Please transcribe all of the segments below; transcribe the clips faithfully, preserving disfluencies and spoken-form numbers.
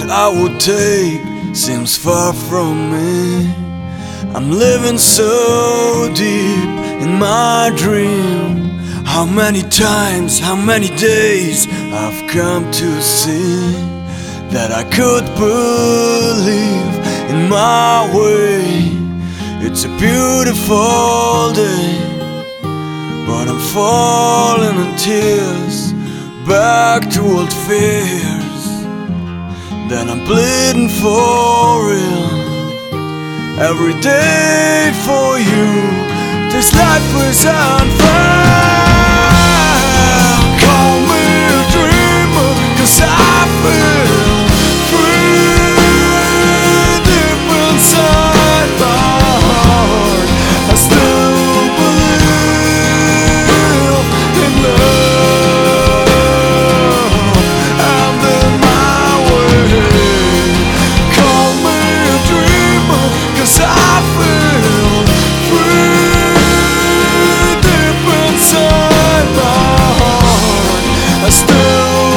I would take seems far from me. I'm living so deep in my dream. How many times, how many days I've come to see that I could believe in my way. It's a beautiful day, but I'm falling in tears back to old fears. Then I'm bleeding for real. Every day for you, this life is unfair. Call me a dreamer, 'cause I feel free deep inside my heart. I still believe in love and in my way. Call me a dreamer, 'cause I feel free deep inside my heart. I still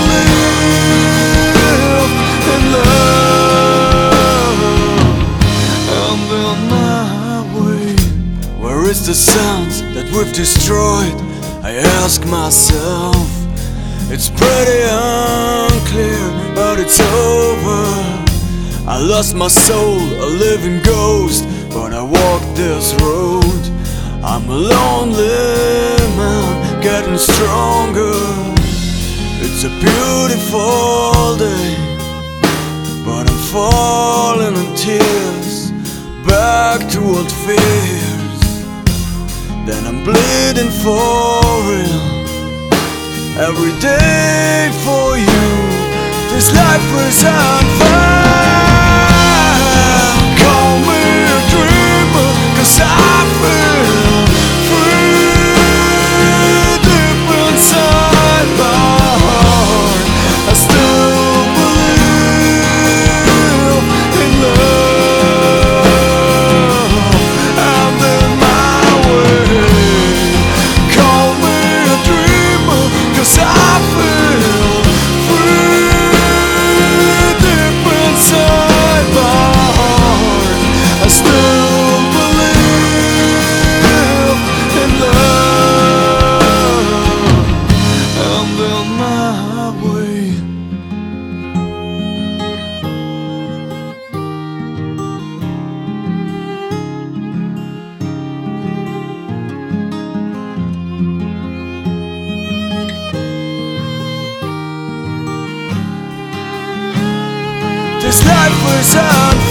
believe in love and in my way. Where is the sound that we've destroyed? I ask myself. It's pretty unclear, but it's over. I lost my soul, a living ghost, but I walk this road. I'm a lonely man, getting stronger. It's a beautiful day, but I'm falling in tears back to old fears. Then I'm bleeding for real. Every day for you, this life is unfair. Call me a dreamer, 'cause I feel free deep inside my heart. I still believe in love and in my way. Call me a dreamer, 'cause I feel free deep inside my heart. I still believe in love and in my way. This life was unfair.